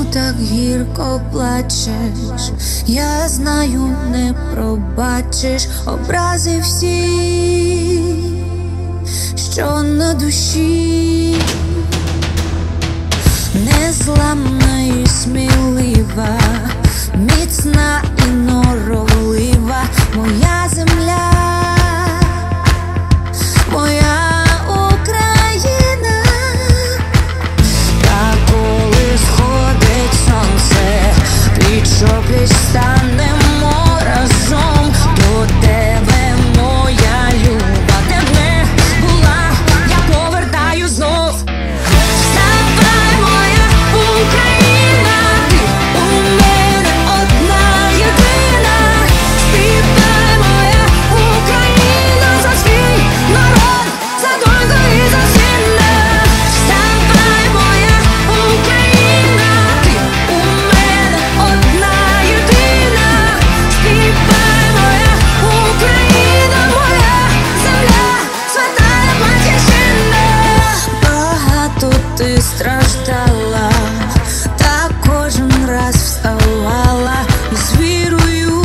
так гірко плачеш? Я знаю, не пробачиш образи всі, що на душі. Незламна і смілива, міцна і норовлива моя земля, моя Україна. Та коли сходить сонце, пліч-о-пліч станемо разом. До тебе, моя люба, де б не була, я повертаю знов. Вставай, моя Україна, ти у мене одна єдина. Співай, моя Україна, за свій народ, за доньку і за сина. Вставай, моя Україна, ти у мене одна єдина. Співай, моя Україна, моя земля, свята батьківщина. Багато ти страждала, та кожен раз вставала з вірою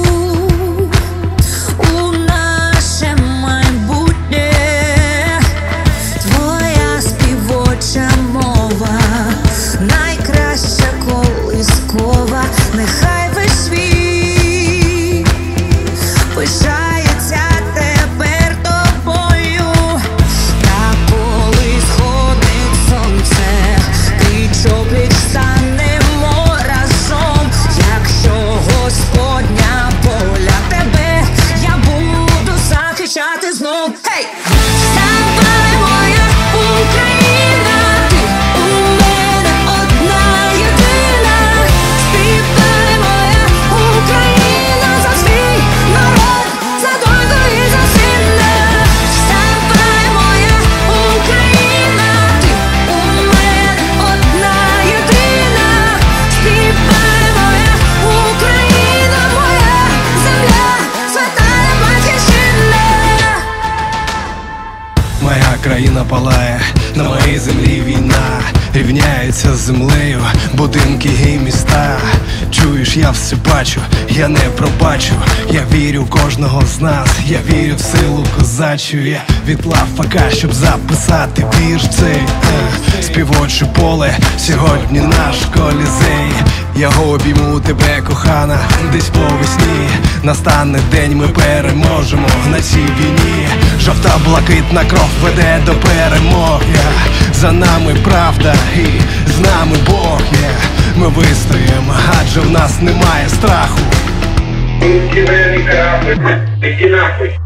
у наше майбутнє. Твоя співоча мова найкраща колискова. Нехай весь світ пишається тепер тобою. Та коли сходить сонце, пліч-о-пліч станемо разом. Якщо Господня воля, тебе я буду захищати знов. Гей! Вставай, моя Україна, ти у мене одна єдина. Співай, моя Україна, за свій народ, за доньку і за сина. Вставай, моя Україна, ти у мене одна єдина. Співай, моя Україна, моя земля, свята батьківщина. Моя країна палає, на моїй землі війна. Рівняється з землею будинки і міста. Чуєш, я все бачу, я не пробачу. Я вірю в кожного з нас, я вірю в силу козачу. Я відклав ФК, щоб записати вірш цей. Співоче поле, сьогодні наш колізей. Я обійму тебе, кохана, десь по весні. Настане день, ми переможемо на цій війні. Жовта блакитна кров веде до перемоги. За нами правда і з нами Бог є. Ми вистоїмо, адже в нас немає страху. Иди нахуй.